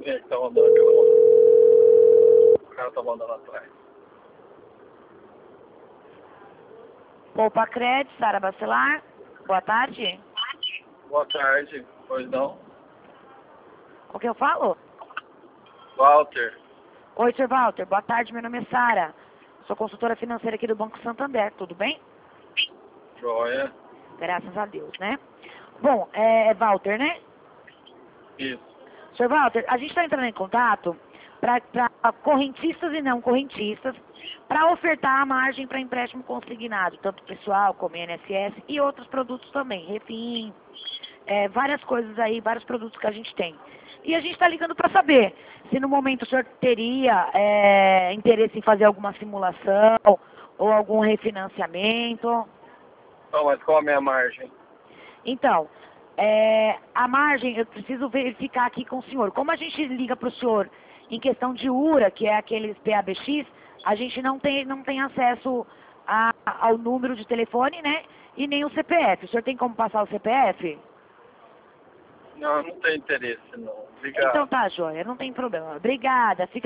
Quem é que tá mandando aquela mão? O cara tá mandando atrás. Poupa Crédito, Sara Bacelar. Boa tarde. Boa tarde. Pois não? O que eu falo? Walter. Oi, Sr. Walter. Boa tarde, meu nome é Sara. Sou consultora financeira aqui do Banco Santander. Tudo bem? Joia. Graças a Deus, né? Bom, é Walter, né? Isso. Sr. Walter, a gente está entrando em contato para correntistas e não correntistas para ofertar a margem para empréstimo consignado, tanto pessoal como INSS e outros produtos também, refim, várias coisas aí, vários produtos que a gente tem. E a gente está ligando para saber se no momento o senhor teria interesse em fazer alguma simulação ou algum refinanciamento. Então, mas qual a minha margem? Então, a margem, eu preciso verificar aqui com o senhor. Como a gente liga para o senhor em questão de URA, que é aqueles PABX, a gente não tem acesso ao número de telefone, né? E nem o CPF. O senhor tem como passar o CPF? Não, não tem interesse, não. Então Obrigado. tá, joia, não tem problema. Obrigada. Fica